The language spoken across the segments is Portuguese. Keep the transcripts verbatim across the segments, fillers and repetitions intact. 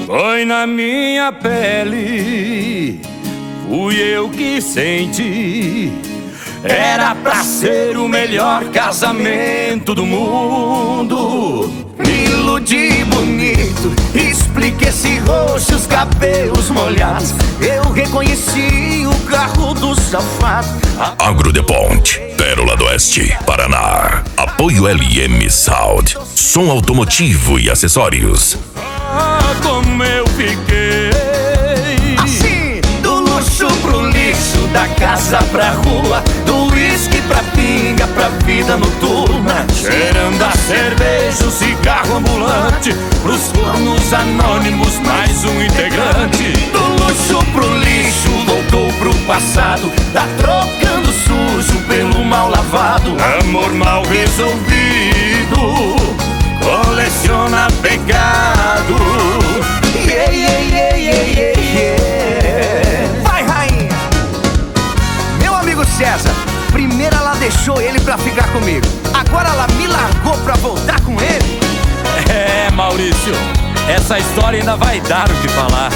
Foi na minha pele, fui eu que senti. Era pra ser o melhor casamento do mundo. Me iludi bonito, expliquei esse rosto, os cabelos molhados. Eu reconheci o carro do safado. Agrodepont, Pérola do Oeste, Paraná. Apoio L M Sound, som automotivo e acessórios. Ah, como eu fiquei assim, do luxo pro lixo, da casa pra rua, do uísque pra pinga, pra vida noturna, cheirando a cerveja, o cigarro ambulante, pros fornos anônimos, mais um integrante. do luxo pro lixo, voltou pro passado, tá trocando sujo pelo mal lavado. Amor mal resolvido, coleciona pecado. Yeah, yeah, yeah, yeah, yeah, yeah. Vai, rainha! Meu amigo César, primeiro ela deixou ele pra ficar comigo, agora ela me largou pra voltar com ele. É, Maurício, essa história ainda vai dar o que falar.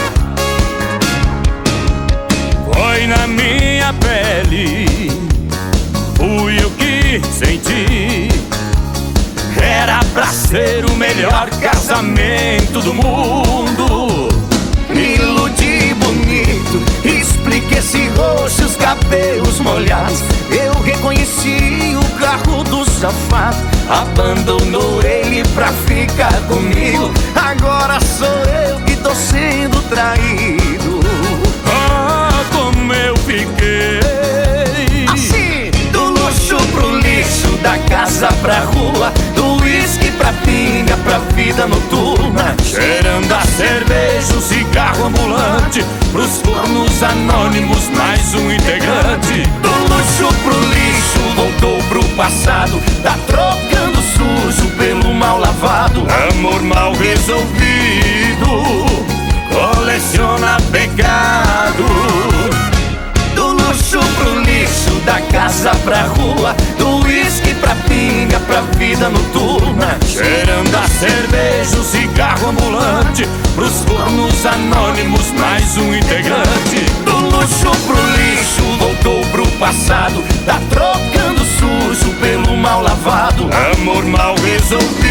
Foi na minha pele, fui eu que senti. Era pra ser o melhor casamento do mundo. Me iludi bonito, expliquei esse rosto, os cabelos molhados. Eu reconheci o carro do safado. Abandonou ele pra ficar comigo, agora sou eu que tô sendo traído. Ah, como eu fiquei assim, do luxo pro lixo, da casa pra rua, do uísque pra pinga, pra vida noturna, cheirando a cerveja, o cigarro ambulante, pros fornos anônimos, mais um integrante. do luxo pro lixo, voltou pro passado, tá trocando sujo pelo mal lavado. Amor mal resolvido, coleciona pecado. do luxo pro lixo, da casa pra rua, do uísque pra pinga, pra vida noturna, cheirando a cerveja, o cigarro ambulante, pros fornos anônimos, mais um integrante. do luxo pro lixo, voltou pro passado, tá trocando sujo pelo mal lavado. Amor mal resolvido,